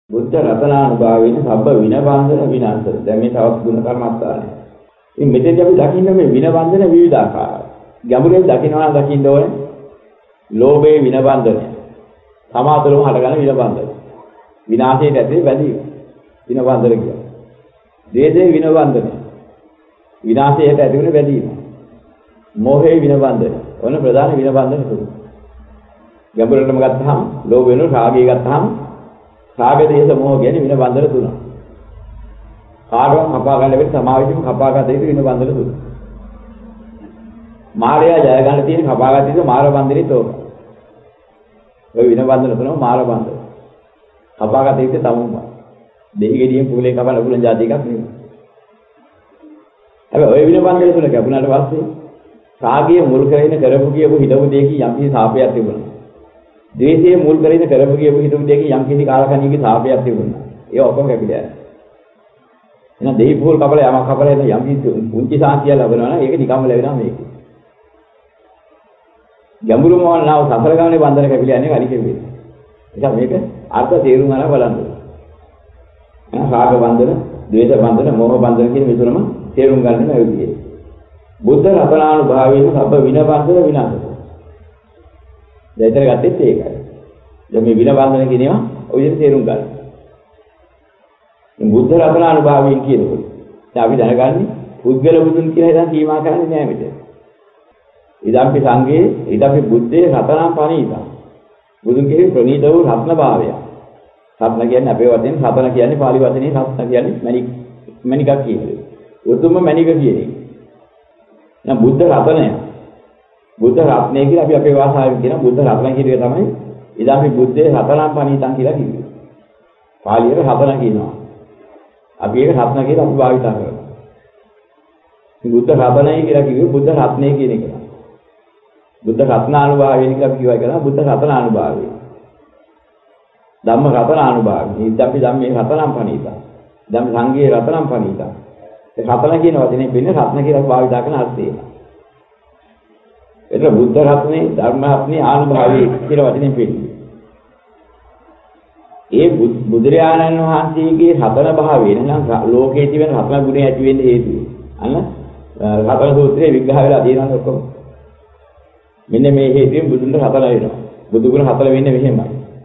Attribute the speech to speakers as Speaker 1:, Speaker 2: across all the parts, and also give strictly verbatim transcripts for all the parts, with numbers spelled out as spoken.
Speaker 1: බුද්ධ රතනානුභාවයෙන් සබ්බ විනබන්ධන විනාශය. දැන් මේ තවත් ගුණ කර්මස්ථානයි. ඉතින් මෙතෙන්දී අපි දකින්න මේ විනබන්ධන විවිධාකාරයි. ගැඹුරෙන් දකින්නවා නම් දකින්න ඕනේ ලෝභයේ විනබන්ධනය. සමාතුලම හටගන්න විනබන්ධනය. විනාශයට ඇතුලේ බැඳීම. විනබන්ධන කියන්නේ. ද්වේෂයේ විනබන්ධනය. විනාශයට ඇතුලේ බැඳීම. මෝහයේ විනබන්ධනය. ඔන්න ප්‍රධාන විනබන්ධන තුන. ගැඹුරටම ගත්තාම ලෝභ වෙනවා, රාගය ගත්තාම රාග දේශ මොහ කියන්නේ වින බන්ධන තුනක්. කාටවත් කපා ගන්න බැරි සමාවෙදිම කපා ගත යුතු වින බන්ධන තුනක්. මායя ජය ගන්න තියෙන කපා ගත යුතු මාර බන්ධනේ තෝක. ඔය වින බන්ධන තුනම මාර බන්ධන. කපා ගත යුතු තමුන්ම. දෙහි ගෙඩියෙන් පුලේ කපන පුලන් જાති එකක් නෙමෙයි. හැබැයි ඔය වින බන්ධන තුන කැපුණාට පස්සේ රාගයේ මුල් කරගෙන කරපු කියපු හිතපු දෙකේ යම් කිසි සාපයක් තිබුණා. ද්වේෂයේ මුල් කරගෙන කරපු කියපු හිතපු දෙකේ යම් කිසි කාලකණ්ණියක සාපයක් තිබුණා. ඒ ඔක්කොම කැපිලා යනවා. එහෙනම් දෙහි පුල් කපල යමක් කපල එන යම් කිසි පුංචි සාන්තිය ලැබෙනවා නම් ඒක නිකම්ම ලැබෙනවා මේක. ගැඹුරුම වන්නාව සසර ගමනේ බන්ධන කැපිලා යන්නේ හරි කෙවෙන්නේ. ඒක මේක අර්ථ තේරුම් අරන් බලන්න. එහෙනම් රාග බන්ධන, ද්වේෂ බන්ධන, මෝහ බන්ධන කියන මේ තුනම තේරුම් ගන්න මේ විදිහේ. බුද්ධ රතනානුභාවයෙන් සබ්බ විනබන්ධන විනාශය. දැන් ගත්තෙත් ඒකයි. දැන් මේ විනබන්ධන කියනවා ඔය විදිහට තේරුම් ගන්න. මේ බුද්ධ රතනානුභාවයෙන් කියනකොට දැන් අපි දැනගන්නේ පුද්ගල බුදුන් කියලා හිතන් සීමා කරන්නේ නෑ මෙතන. ඉදම්පි සංඝේ ඉදම්පි බුද්ධේ රතනම් පණීතා. බුදුන් කියන්නේ ප්‍රණීත වූ රත්න භාවය. රත්න කියන්නේ අපේ වචෙන් රතන කියන්නේ පාලි වචනේ රත්න කියන්නේ මණික් මණිකක් කියන්නේ. උතුම්ම මණික කියන්නේ. දැන් බුද්ධ රතනය බුද්ධ රත්නය කියලා අපි අපේ භාෂාවෙන් කියන බුද්ධ රත්න කියන එක තමයි ඉදාපි බුද්ධේ රතනම් පණීතං කියලා කියන්නේ. පාලියේ රතන කියනවා. අපි ඒක රත්න කියලා අපි භාවිත කරනවා. බුද්ධ රතනයි කියලා කිව්වේ බුද්ධ රත්නය කියන එක. බුද්ධ රත්නානුභාවයෙන් කියලා කියවයි කරා බුද්ධ රතනානුභාවය. ධම්ම රතනානුභාවය. ඉදාපි ධම්මේ රතනම් පණීතං. ධම්ම සංඝේ රතනම් පණීතං. ඒ රතන කියන වචනේ වෙන්නේ රත්න කියලා භාවිත කරන අර්ථය. ඒක බුද්ධ රත්නේ ධර්ම රත්නේ ආනුභාවී කියලා වචනේ පෙන්නනවා. ඒ බුදුරජාණන් වහන්සේගේ රතන භාවය නම් ලෝකයේ තිබෙන රතන ගුණය ඇති වෙන්න හේතුව. අන්න රතන සූත්‍රයේ විග්‍රහ වෙලා තියෙනවා ඔක්කොම. මෙන්න මේ හේතුවෙන් බුදුන්ට රතන වෙනවා. බුදු ගුණ හතර වෙන්නේ මෙහෙමයි.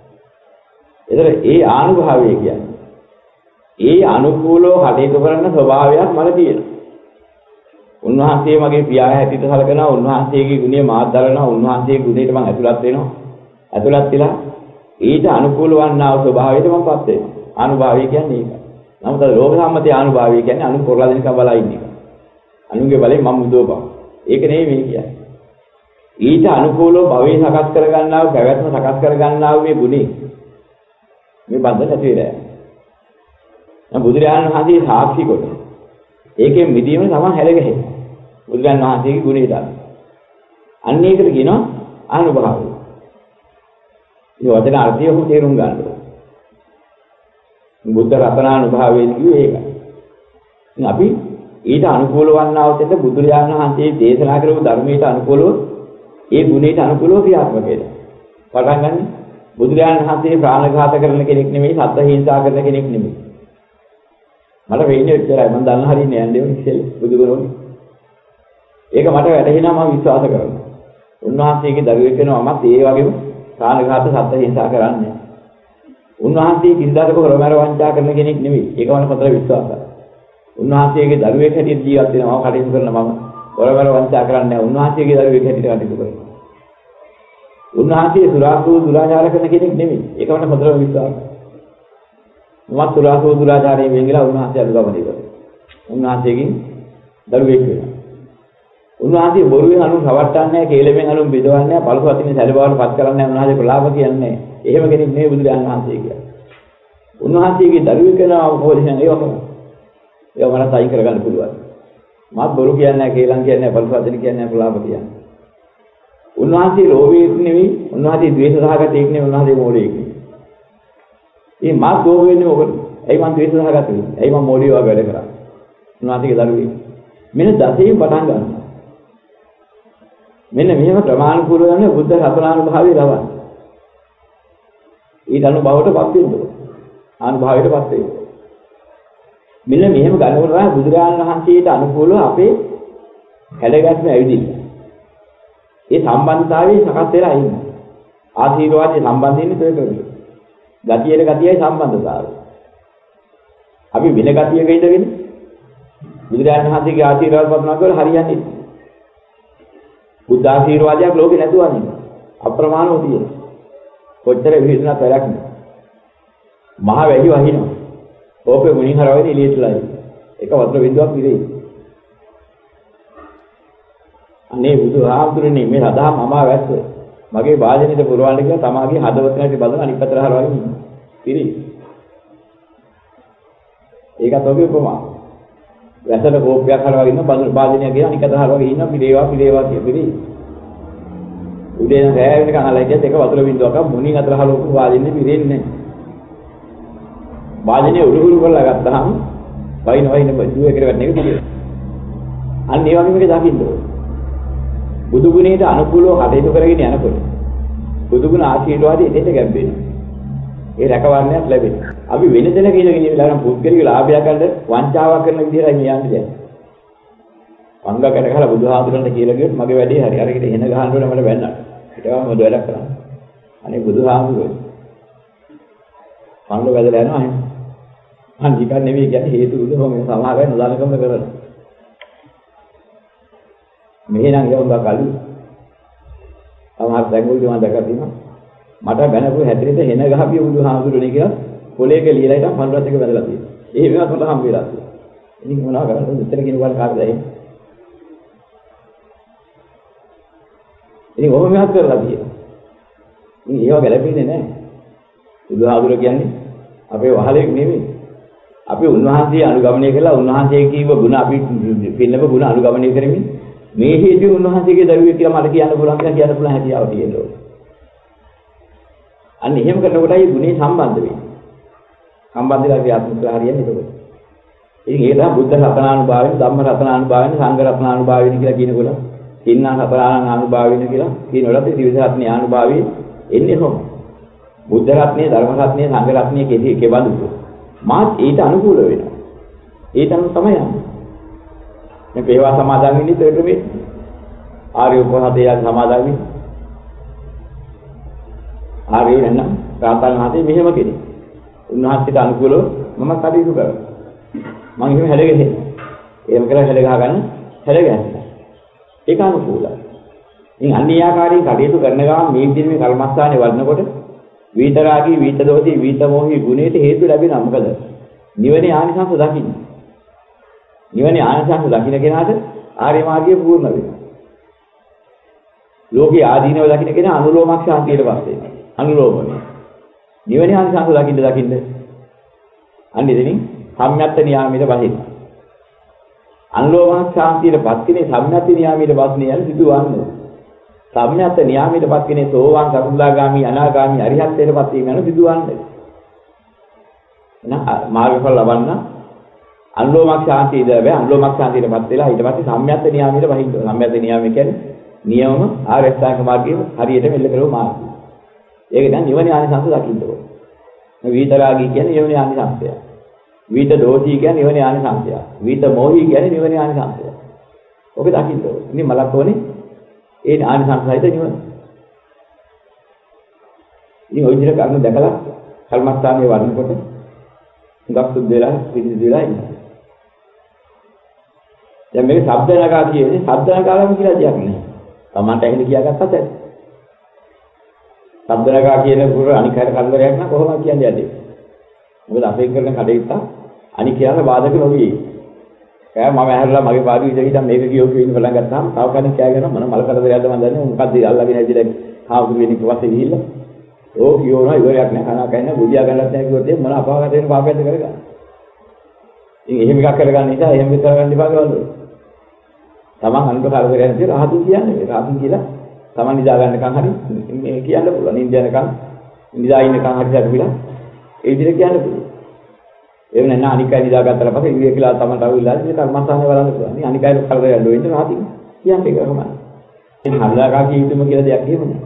Speaker 1: ඒතර ඒ ආනුභාවය කියන්නේ ඒ අනුකූලව කටයුතු කරන ස්වභාවයක් මල තියෙනවා. උන්වහන්සේ මගේ පියා හැටියට සැලකනවා. උන්වහන්සේගේ ගුණය මාත් දරනවා. උන්වහන්සේගේ ගුණයට මම ඇතුළත් වෙනවා. ඇතුළත් වෙලා ඊට අනුකූල වන්නා වූ ස්වභාවයට මම පත් වෙනවා. අනුභාවය කියන්නේ ඒක. නමුත් අර ලෝක සම්මතයේ අනුභාවය කියන්නේ අනු කරලා දෙනකම් බලා ඉන්න එක. අනුගේ බලයෙන් මම මුදවපන්. ඒක නෙවෙයි මේ කියන්නේ. ඊට අනුකූලව භවයේ සකස් කර ගන්නා වූ පැවැත්ම සකස් කර ගන්නා වූ මේ ගුණේ මේ බන්ධන ඇති වෙලා යනවා. දැන් බුදුරජාණන් වහන්සේ සාක්ෂි කොට ඒකෙන් මිදීම තමයි හැලගෙන්නේ. බුදුරජාණන් වහන්සේගේ ගුණය දාන. අන්න ඒකට කියනවා අනුභවය. මේ වචන අර්ථය ඔහු තේරුම් ගන්න ඕනේ. බුද්ධ රතනානුභවයෙන් කිව්වේ ඒකයි. ඉතින් අපි ඊට අනුකූල වන්නා වූ බුදුරජාණන් වහන්සේ දේශනා කරපු ධර්මයට අනුකූලව ඒ ගුණයට අනුකූලව ක්‍රියාත්මක වෙනවා. පටන් ගන්න බුදුරජාණන් වහන්සේ ප්‍රාණඝාත කරන කෙනෙක් නෙමෙයි, සත්ත්ව හිංසා කරන කෙනෙක් නෙමෙයි. මට වෙන්නේ එච්චරයි. මම දන්න හරියන්නේ යන්නේ ඕනේ ඉතින් බුදුගුණෝනේ. ඒක මට වැටහෙනවා මම විශ්වාස කරනවා. උන්වහන්සේගේ දරුවෙක් වෙනවමත් ඒ වගේම ප්‍රාණඝාත සත්ත්ව හිංසා කරන්නේ නැහැ. උන්වහන්සේ කිසිදාක හොරමර වංචා කරන කෙනෙක් නෙමෙයි. ඒක මම හතර විශ්වාසයි. උන්වහන්සේගේ දරුවෙක් හැටියට ජීවත් වෙනවා කටයුතු කරන මම හොරමර වංචා කරන්නේ නැහැ. උන්වහන්සේගේ දරුවෙක් හැටියට කටයුතු කරනවා. උන්වහන්සේ සුරාසූ දුරාචාර කරන කෙනෙක් නෙමෙයි. ඒක මම හතර විශ්වාසයි. මම සුරාසූ දුරාචාරයෙන් වෙන් ගලා උන්වහන්සේ අනුගමනය කරනවා. උන්වහන්සේගෙන් දරුවෙක් වෙනවා. උන්වහන්සේ බොරුවෙන් අනුන් රවට්ටන්නේ නැහැ, කේලමෙන් අනුන් බෙදවන්නේ නැහැ, පළසවතින් සැලබවට පත් කරන්නේ නැහැ. උන්වහන්සේ ප්‍රලාප කියන්නේ නැහැ. එහෙම කෙනෙක් නෙවෙයි බුදුරජාණන් වහන්සේ කියන්නේ. උන්වහන්සේගේ දරුවෙක් වෙනවා මොකද කියන්නේ ඒක තමයි. ඒක මනස අයින් කරගන්න පුළුවන්. මාත් බොරු කියන්නේ නැහැ, කේලම් කියන්නේ නැහැ, පළසවතින් කියන්නේ නැහැ, ප්‍රලාප කියන්නේ. උන්වහන්සේ ලෝභයෙක් නෙවෙයි, උන්වහන්සේ ද්වේෂ සහගතයෙක් නෙවෙයි, උන්වහන්සේ මෝඩයෙක් නෙවෙයි. මේ මාත් ලෝභ වෙන්නේ මොකද? ඇයි මං ද්වේෂ සහගත වෙන්නේ? ඇයි මං මෝඩිය වගේ වැඩ කරන්නේ? උන්වහන්සේගේ දරුවෙක්. මෙන්න දසයෙන් පටන් ගන්නවා. මෙන්න මෙහෙම ප්‍රමාණිකූල ගන්න බුද්ධ රතනානුභාවය ලබන්න. ඊට අනුභවයට පත් වෙන්න ඕනේ. අනුභවයටපත් වෙයි. මෙන්න මෙහෙම ගන්නකොට තමයි බුදුරජාණන් වහන්සේට අනුකූලව අපේ හැඩගැස්ම ඇවිදින්න. ඒ සම්බන්ධතාවයේ සකස් වෙලා ඉන්නේ. ආශීර්වාදයේ සම්බන්ධින්නේ තෝ කරන්නේ. ගතියේ ගතියයි සම්බන්ධතාවය. අපි වෙන ගතියක ඉඳගෙන බුදුරජාණන් වහන්සේගේ ආශීර්වාද පත්නවා කියලා හරියන්නේ නැහැ. බුද්ධ ආශීර්වාදයක් ලෝකේ නැතුවන්නේ. අප්‍රමාණව තියෙනවා. කොච්චර විහිදුණත් වැඩක් නෑ. මහ වැහි වහිනවා. ඕකේ මුණින් හරවගෙන එළියටලා ඉන්නේ. එක වතුර බින්දුවක් ඉරේ. අනේ බුදුහාමුදුරනේ මේ සදාම අමා වැස්ස මගේ වාදනෙට පුරවන්න කියලා තමාගේ හදවත නැති බදන අනිත් පැත්තට හරවගෙන ඉන්නේ. ඉරේ. ඒකත් ඔබේ උපමා. වැසට කෝප්පයක් හරවගෙන ඉන්න බදන වාදනය කියන අනිත් පැත්තට හරවගෙන ඉන්න පිළේවා පිළේවා කියන ඉරේ. උදේ නම් රැය වෙනකන් අහලා ඉතින් එක වතුර බින්දුවක් මුණින් අතර හලවපු වාදනේ පිරෙන්නේ නැහැ. වාදනේ උරුහුරු කරලා ගත්තාම වයින් වයින් බදුවේ එකට වැටෙන එක පිළිවෙල. අන්න ඒ වගේ මේක දකින්න ඕනේ. බුදු ගුණයට අනුකූලව කටයුතු කරගෙන යනකොට බුදු ගුණ ආශීර්වාදයේ දෙයට ගැඹෙනවා. ඒ රැකවරණයක් ලැබෙනවා. අපි වෙන දෙන කියන කෙනෙක් ලාගම් පුද්ගලික ලාභයක් ගන්න වංචාවක් කරන විදිහටයි මේ යන්නේ දැන්. අංගකට ගහලා බුදුහාමුදුරන්ට කියලා ගියොත් මගේ වැඩේ හරි. අරකට එන ගහන්න ඕනේ මට බැන්නා. ඊටම මොකද වැඩක් කරන්නේ. අනේ බුදුහාමුදුරනේ. පන්ල වැදලා යනවා එහෙනම්. මං නිකන් නෙවෙයි කියන්නේ හේතු උදේ මේ සමහර අය නොදන්නකම කරනවා. මෙහෙ නම් ගොංගා කලු. සමහර දැඟුල්දී මම දැකලා තියෙනවා. මට බැනපු හැටියට හෙන ගහපිය බුදුහාමුදුරනේ කියලා පොලේක ලියලා ඉතින් පන්රත් එක වැදලා තියෙනවා. ඒ වෙනත් මට හම් වෙලා තියෙනවා. ඉතින් මොනවා කරන්නද මෙතන කෙනෙකුට කාටද ඇහෙන්නේ? ඉතින් ඔහොම මෙහත් කරලා තියෙනවා. ඉතින් ඒව ගැලපෙන්නේ නැහැ. බුදුහාමුදුර කියන්නේ අපේ වහලෙක් නෙමෙයි. අපි උන්වහන්සේ අනුගමනය කළා උන්වහන්සේ කීව ගුණ අපි පින්නව ගුණ අනුගමනය කරමින් මේ හේතු උන්වහන්සේගේ දරුවෙක් කියලා මට කියන්න පුළුවන් කියලා කියන්න පුළුවන් හැකියාව තියෙනවා. අන්න එහෙම කරනකොටයි ගුණේ සම්බන්ධ වෙන්නේ. සම්බන්ධලා ක්‍රියාත්මක හරියන්නේ එතකොට. ඉතින් ඒක තමයි බුද්ධ රත්නානුභාවයෙන් ධම්ම රත්නානුභාවයෙන් සංඝ රත්නානුභාවයෙන් කියලා කියනකොට තින්නා හතරාණන් අනුභාවයෙන් කියලා කියනකොට ත්‍රිවිධ රත්නේ අනුභාවයෙන් එන්නේ කොහොමද? බුද්ධ රත්නේ ධර්ම රත්නේ සංඝ රත්නේ කෙටි කෙබඳුද? මාත් ඊට අනුකූල වෙනවා. ඊට අනුව තමයි යන්නේ. මේ පේවා සමාදන් වෙන්නේ ඒකට මේ ආර්ය උපහතේ යන සමාදන් වෙන්නේ. ආර්ය වෙනනම් රාතන් මහතේ මෙහෙම කෙනෙක්. උන්වහන්සේට අනුකූලව මම කටයුතු කරනවා. මම එහෙම හැදගෙන එහෙම කරලා හැද ගහ ගන්න හැද ගන්නවා. ඒක අනුකූලයි. ඉතින් අන්නේ ආකාරයෙන් කටයුතු කරන ගමන් මේ විදිහේ මේ කර්මස්ථානේ වඩනකොට විතරාගී විතදෝෂී විතමෝහී ගුණයට හේතු ලැබෙනවා. මොකද නිවනේ ආනිසංස දකින්න. නිවනේ ආනිසංස දකින්න කෙනාට ආර්ය මාර්ගය පූර්ණ වෙනවා. ලෝකේ ආදීනව දකින්න කෙනා අනුලෝමක් ශාන්තියටපත් වෙනවා. අනුලෝමනේ. නිවනේ ආනිසංස දකින්න දකින්න අන්න ඉතින් සම්්‍යත්ත නියාමයට බහින්න. අනුලෝමක් ශාන්තියටපත් කෙනේ සම්්‍යත්ත නියාමයට බස්නේ යන සිදුවන්නේ. සම්්‍යත්ත නියාමයටපත් කෙනේ සෝවාන් සකෘදාගාමි අනාගාමි අරිහත්ත්වයටපත් වීම යන සිදුවන්නේ. එහෙනම් මාර්ගඵල ලබන්න අනුලෝමක් ශාන්තිය ඉඳලා අනුලෝමක් ශාන්තියටපත් වෙලා ඊට පස්සේ සම්්‍යත්ත නියාමයට වහින්න ඕන. සම්්‍යත්ත නියාමය කියන්නේ නියම ආර්ය අෂ්ටාංග මාර්ගයේ හරියට මෙල්ල කරව මාර්ගය. ඒක දැන් නිවන ආනිසංස දකින්න ඕන. මේ විතරාගී කියන්නේ නිවන ආනිසංසය. විත දෝෂී කියන්නේ නිවන ආනිසංසය. විත මොහී කියන්නේ නිවන ආනිසංසය. ඔබ දකින්න ඕන. ඉතින් මලක් ඕනේ ඒ ආනිසංසයිද නිවන. ඉතින් ওই විදිහට කර්ම දැකලා කර්මස්ථානයේ වඩනකොට හුඟක් සුද්ධ වෙලා පිළිසිදු වෙලා ඉන්නවා. දැන් මේක ශබ්ද නගා කියන්නේ ශබ්ද නගාලම කියලා දෙයක් නෑ. Tamanට ඇහෙන කියාගත්තත් ඇති. ශබ්ද නගා කියන පුර අනික් හැර කල්වරයක් නම් කොහොමද කියන්නේ යන්නේ. මොකද අපේ කරන කඩේට අනික් කියලා බාධක නොවි. කෑ මම ඇහැරලා මගේ පාඩු ඉඳ හිටන් මේක කියෝ කියන බලන් ගත්තාම තව කෙනෙක් කෑ ගන්නවා මම මල කරදරයක්ද මන් දන්නේ මොකක්ද අල්ලගෙන ඇවිල්ලා හාමුදුරු වෙනික පස්සේ ගිහිල්ලා ඕ කියනවා ඉවරයක් නෑ කනවා කන්නේ බුදියා ගන්නත් නෑ කිව්වොත් මොන අපාගත වෙන පාපයක්ද කරගන්න. ඉතින් එහෙම එකක් කරගන්න නිසා එහෙම විතර කරගන්න ඉපා ගවලු. තමන් අනිත් කරදරයක් නැති රහතුන් කියන්නේ රහතුන් කියලා තමන් නිදා ගන්නකම් හරි මේ කියන්න පුළුවන්. නිින්ද යනකම් නිදා ඉන්නකම් හරි හරිවිලා ඒ විදිහට කියන්න පුළුවන්. එහෙම නැත්නම් අනිකයි නිදාගත්තට පස්සේ ඉන්නේ කියලා තමයි තවවිලා ඉන්නේ කර්මස්ථානේ බලන්න පුළුවන්. අනිකයි කරදර යන්න වෙන්නේ රහතින් කියන්නේ ඒක තමයි. ඉතින් හල්ලාකා කීතුම කියලා දෙයක් එහෙම නෑ.